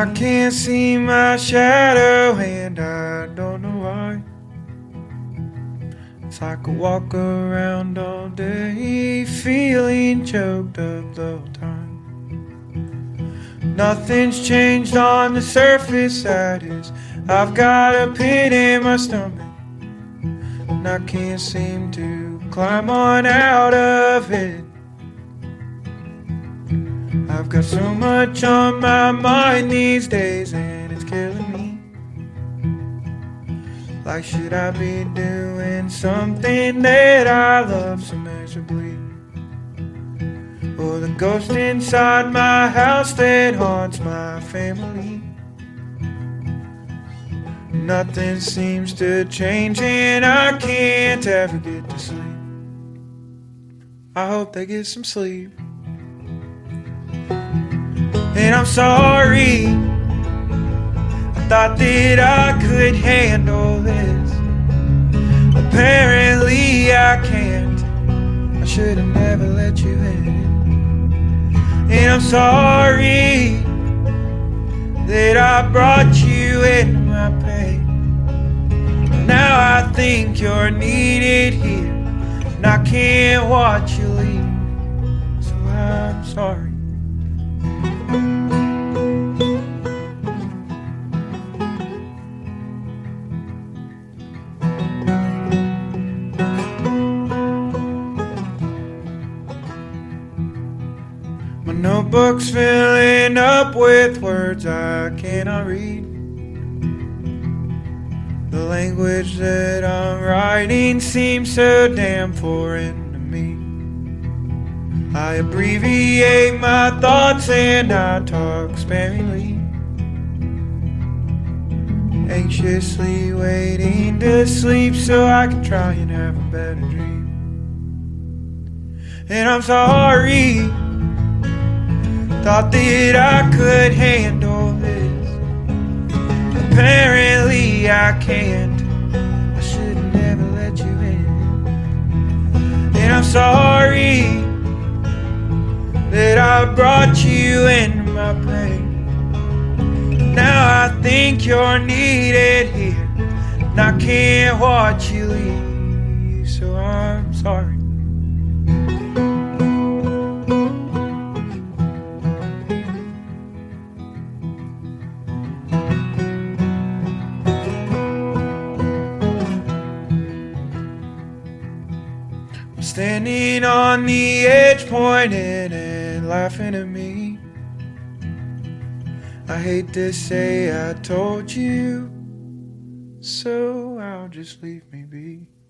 I can't see my shadow and I don't know why. It's like I walk around all day feeling choked up the whole time. Nothing's changed on the surface, that is, I've got a pit in my stomach and I can't seem to climb on out of it. I've got so much on my mind these days and it's killing me. Like, should I be doing something that I love so miserably? Or the ghost inside my house that haunts my family? Nothing seems to change and I can't ever get to sleep. I hope they get some sleep. And I'm sorry, I thought that I could handle this. Apparently I can't. I should have never let you in. And I'm sorry that I brought you into my pain. Now I think you're needed here and I can't watch you leave. So I'm sorry. My notebook's filling up with words I cannot read. The language that I'm writing seems so damn foreign to me. I abbreviate my thoughts and I talk sparingly, anxiously waiting to sleep so I can try and have a better dream. And I'm sorry, thought that I could handle this. Apparently I can't. I should have never let you in. And I'm sorry that I brought you into my pain. Now I think you're needed here and I can't watch you leave. So I'm sorry. Standing on the edge, pointing and laughing at me. I hate to say I told you, so I'll just leave me be.